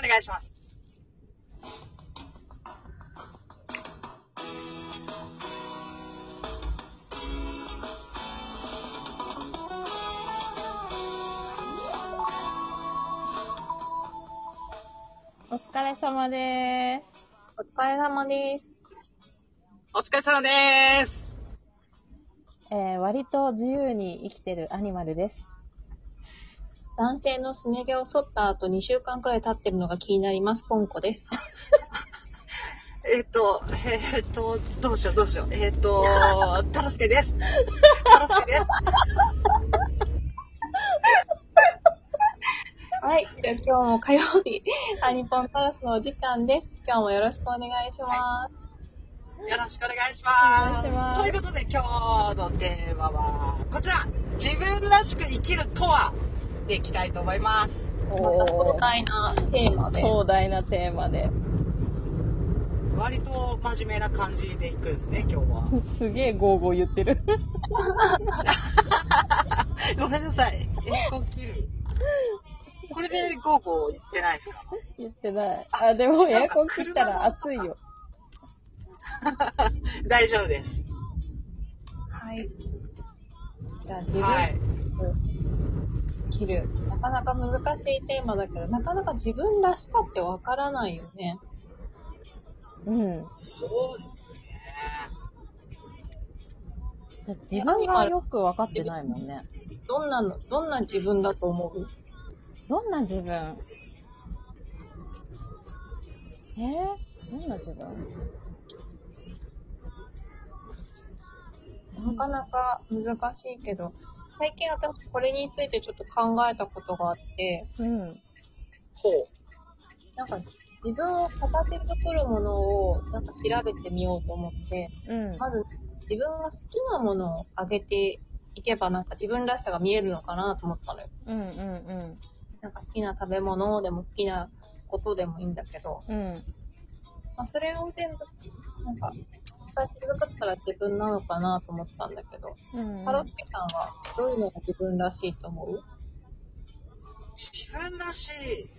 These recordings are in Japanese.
願いします。 お疲れ様です。 お疲れ様です。 お疲れ様です。 割と自由に生きてるアニマルです。 男性のすね毛を剃った後2週間くらい経ってるのが気になります。ポンコです。 どうしよう。タラスケです。 はい。じゃあ今日も火曜日、アニポンタラスのお時間です。今日もよろしくお願いします。 よろしくお願いします。 お願いします。 ということで今日のテーマはこちら。自分らしく生きるとはでいきたいと思います。 また壮大なテーマで。 壮大なテーマで。 割と真面目な感じでいくんですね、今日は。 すげえゴーゴー言ってる。 ごめんなさい。エアコン切る。これでゴーゴー言ってないですか？ 言ってない。あ、でもエアコン切ったら暑いよ。 大丈夫です。 はい。じゃあ自分らしく生きる。なかなか難しいテーマだけど、なかなか自分らしさってわからないよね。 うん。 そうですね。 自分がよく分かってないもんね。 どんな自分だと思う？ どんな自分？どんな自分？ なかなか難しいけど、最近私これについてちょっと考えたことがあって、 うん。 ほう。 なんか自分を形作るものをなんか調べてみようと思って、 うん。 まず自分が好きなものをあげていけばなんか自分らしさが見えるのかなと思ったのよ。 うんうんうん。 なんか好きな食べ物でも好きなことでもいいんだけど、 うん。 まあ、それを全部なんか形作ったら自分なのかなと思ったんだけど、 うんタロッケさんはどういうのが自分らしいと思う？ 自分らしい。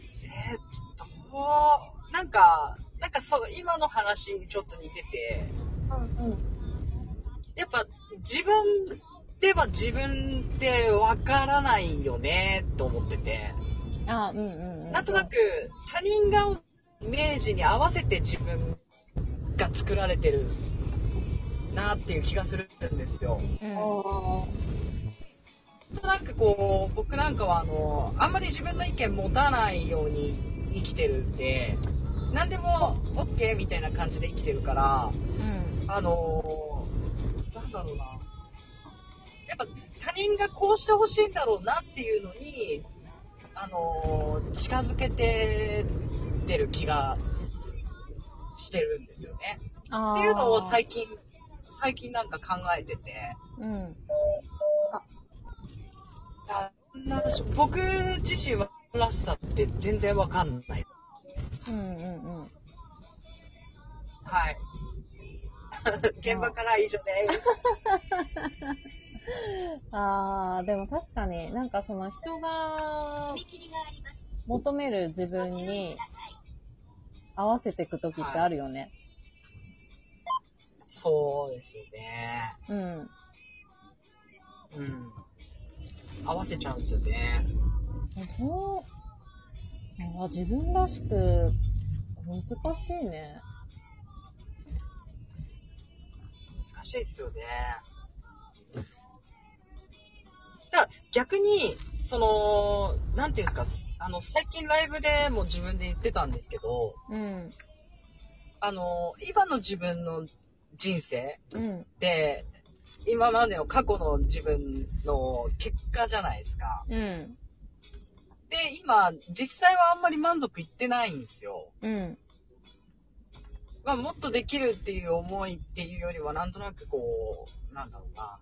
なんかそう、今の話にちょっと似てて、 うんうん。 やっぱ自分では自分ってわからないよねと思ってて、 あ、うんうんうん。 なんとなく他人がイメージに合わせて自分が作られてるなっていう気がするんですよ。 うん。 なんとなくこう、僕なんかはあんまり自分の意見持たないように生きてるんで、何でも OK みたいな感じで生きてるから、なんだろうな。やっぱ他人がこうしてほしいんだろうなっていうのに、近づけてってる気がしてるんですよね。っていうのを最近なんか考えてて。 うん。 僕自身はらしさって全然わかんない。 うんうんうん。 はい。現場からは以上です。 でも確かになんかその人が求める自分に合わせていくときってあるよね。 そうですよね。 うん。 うん。合わせちゃうんですよね。 自分らしく難しいね。 難しいですよね。だから逆に、なんていうんですか、最近ライブでも自分で言ってたんですけど、 うん。 今の自分の人生うん。 って、今までの過去の自分の結果じゃないですか。 うん。 で、今、実際はあんまり満足いってないんですよ。 うん。 まあ、もっとできるっていう思いっていうよりは、なんとなくこう、なんだろうな、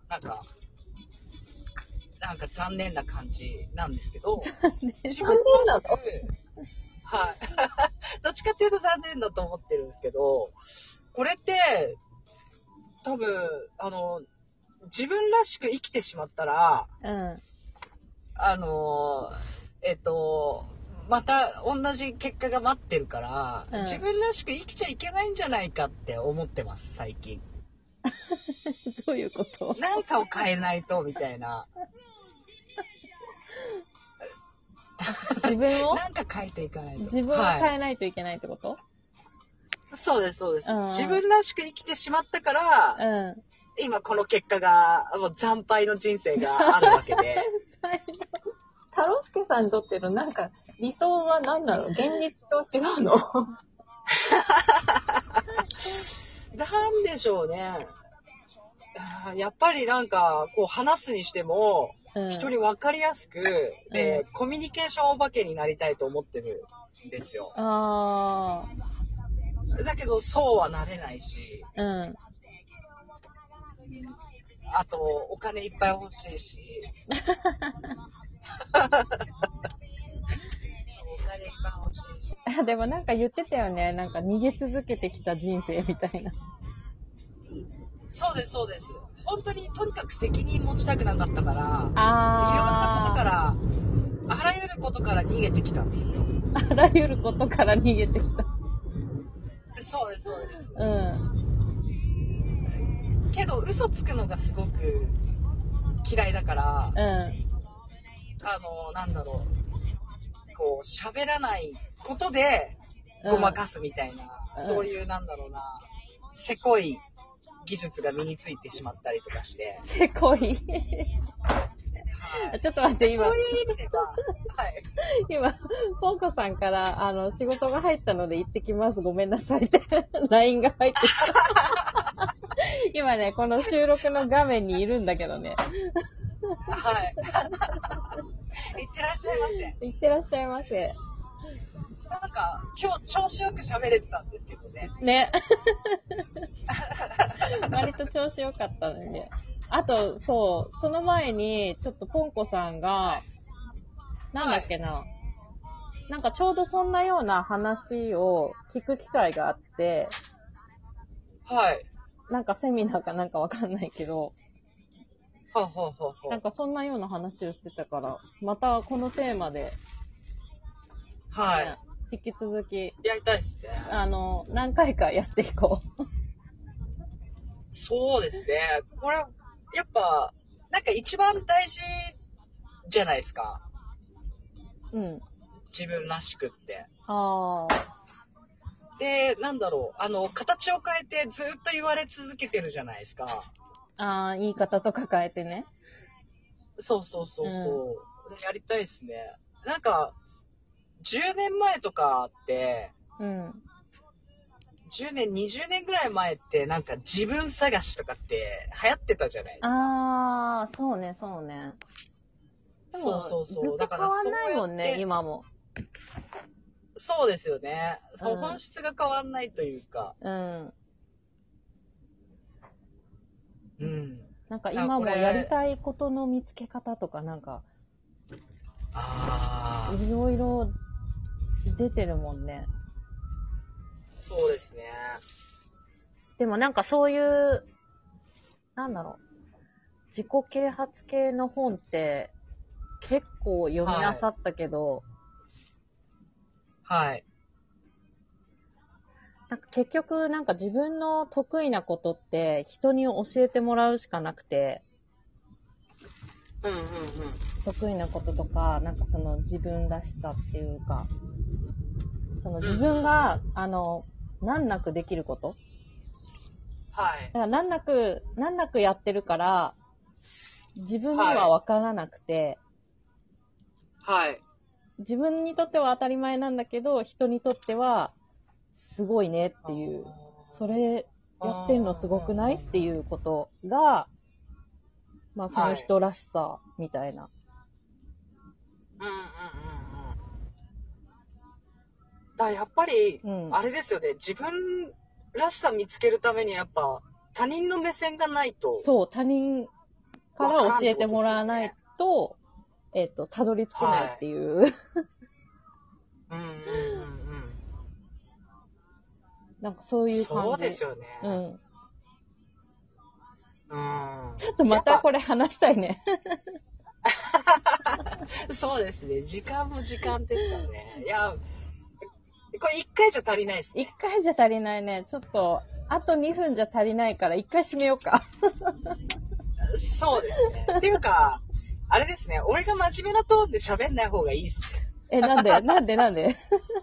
なんか残念な感じなんですけど、自分らしく、はい。どっちかっていうと残念だと思ってるんですけど、これって、多分、自分らしく生きてしまったら、 うん。 また同じ結果が待ってるから、 うん自分らしく生きちゃいけないんじゃないかって思ってます、最近。 どういうこと？ なんかを変えないと、みたいな。 自分をなんか変えていかないと。 自分を変えないといけないってこと？ そうです、そうです、 うんうん。 自分らしく生きてしまったから、 うん。 今この結果が、もう惨敗の人生があるわけで。 太郎介さんにとってのなんか理想は何なの？現実と違うの？ なんでしょうね。やっぱりなんか、こう話すにしても、 うん、 人に分かりやすく、で、コミュニケーションお化けになりたいと思ってるんですよ。 あだけど、そうはなれないし、 あ。うん。 あと、お金いっぱい欲しいし。そう、お金いっぱい欲しいし。 でもなんか言ってたよね。なんか逃げ続けてきた人生みたいな。 そうです、そうです。本当にとにかく責任持ちたくなかったから、いろんなことから、あらゆることから逃げてきたんですよ。 あらゆることから逃げてきた。 そうです、そうです。 うん。 けど、嘘つくのがすごく嫌いだから、 うん。 なんだろう、こう、喋らないことで、ごまかすみたいな、そういう、なんだろうな、せこい技術が身についてしまったりとかして。 せこい。はい、ちょっと待って、今。 そういう意味では、はい。 今、ポンコさんから、仕事が入ったので行ってきます。ごめんなさいって、LINE が入ってきた。今ね、この収録の画面にいるんだけどね。 はい。いってらっしゃいませ。 いってらっしゃいませ。 なんか、今日調子よく喋れてたんですけどね。 ね。割と調子よかったのにね。あと、そう、その前に、ちょっとポンコさんが、なんだっけな、なんかちょうどそんなような話を聞く機会があって、 はい。 なんかセミナーかなんかわかんないけど、なんかそんなような話をしてたから、またこのテーマで、 はい。 ね、引き続き、 やりたいですね。 何回かやっていこう。 そうですね。これ、やっぱ、なんか一番大事じゃないですか。 うん。 自分らしくって。 ああ。 で、なんだろう、形を変えてずっと言われ続けてるじゃないですか。 ああ、言い方とか変えてね。 そうそうそうそう、やりたいですね。なんか、10年前とかって、 うん。 10年、20年ぐらい前って、なんか自分探しとかって流行ってたじゃないですか。 ああ、そうね、そうね。でもそう。 ずっと変わんないもんね、今も。 そうですよね。 うん、 本質が変わんないというか。 うん。 うん。 なんか今もやりたいことの見つけ方とかなんか、いろいろ出てるもんね。 そうですね。 でもなんかそういう、なんだろう、自己啓発系の本って結構読み漁ったけど、 はい。 なんか結局なんか自分の得意なことって人に教えてもらうしかなくて、得意なこととか、なんかその自分らしさっていうか、その自分が、難なくできること。 はい。 だから難なくやってるから、自分には分からなくて、 はい。 自分にとっては当たり前なんだけど、人にとってはすごいねっていう、それやってんのすごくないっていうことが、まあその人らしさみたいな。 だやっぱり、あれですよね、自分らしさ見つけるためにやっぱ他人の目線がないと。 そう、他人から教えてもらわないと、たどり着けないっていう。なんかそういう感じ。 そうですよね。 ちょっとまたこれ話したいね。 そうですね。時間も時間ですからね。いや、これ1回じゃ足りないですね。 1回じゃ足りないね。ちょっと、あと2分じゃ足りないから1回締めようか。 そうですね。っていうか、あれですね。俺が真面目なトーンで喋んない方がいいですね。 なんで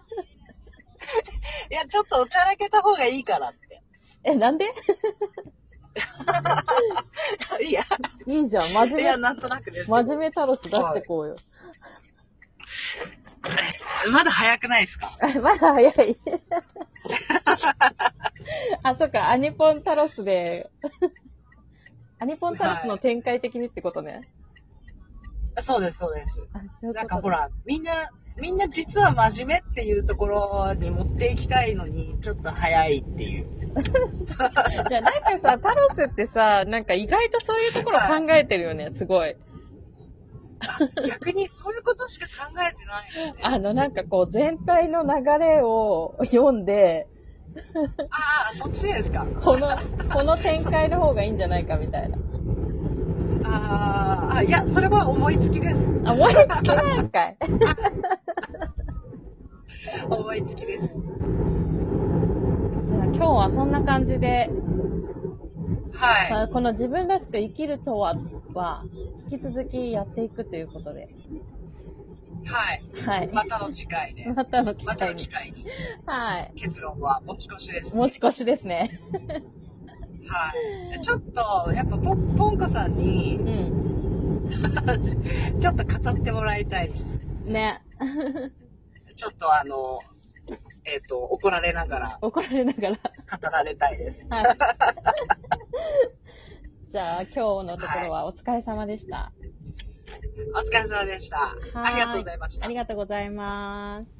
いや、ちょっとおちゃらけた方がいいからって。 なんでいや、 いいじゃん。真いや、 面なんとなくですけど。 真面目タロス出してこうよ。 まだ早くないですか？ まだ早い。あ、そっか、アニポンタロスで、アニポンタロスの展開的にってことね。 そうです、そうです。 あ、そういうことね。 なんかほら、みんな実は真面目っていうところに持っていきたいのに、ちょっと早いっていう。 いや、なんかさ、タロスってさ、なんか意外とそういうところ考えてるよね、すごい。 逆にそういうことしか考えてないですね。 なんかこう、全体の流れを読んで、 ああ、そっちですか。 この展開の方がいいんじゃないかみたいな。 いや、それは思いつきです。 あ、思いつきなんかい。 思いつきです。 じゃあ今日はそんな感じで、 はこの自分らしく生きるとは、引き続きやっていくということで。 い。はい。 はい。 またの機会で。 またの機また会に。 の機会に。 はい。 結論は持ち越しです、ね。 持ち越しですね。 はい。ちょっと、やっぱポンコさんに、 うん。 ちょっと語ってもらいたいです。 ね。 ちょっと怒られながら怒られながら。 語られたいです。 はい。じゃあ今日のところはお疲れ様でした。 お疲れ様でした。ありがとうございました。 ありがとうございます。